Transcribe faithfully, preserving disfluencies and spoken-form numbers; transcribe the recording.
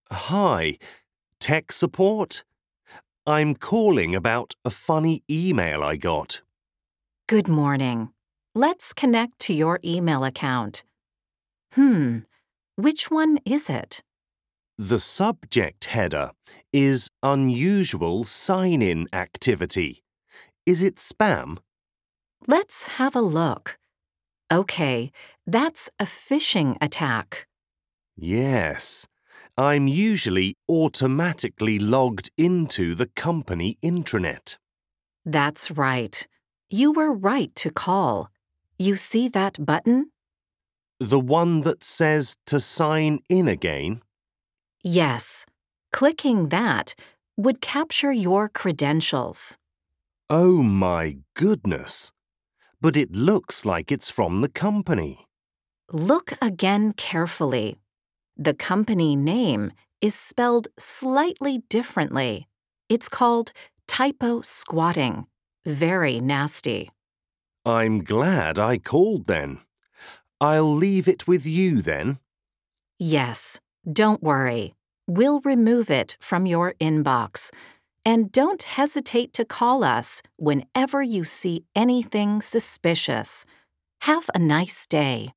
Hi, tech support? I'm calling about a funny email I got. Good morning. Let's connect to your email account. Hmm, which one is it? The subject header is unusual sign-in activity. Is it spam? Let's have a look. Okay, that's a phishing attack. Yes. I'm usually automatically logged into the company intranet. That's right. You were right to call. You see that button? The one that says to sign in again? Yes. Clicking that would capture your credentials. Oh my goodness! But it looks like it's from the company. Look again carefully. The company name is spelled slightly differently. It's called typo squatting. Very nasty. I'm glad I called then. I'll leave it with you then. Yes, don't worry. We'll remove it from your inbox. And don't hesitate to call us whenever you see anything suspicious. Have a nice day.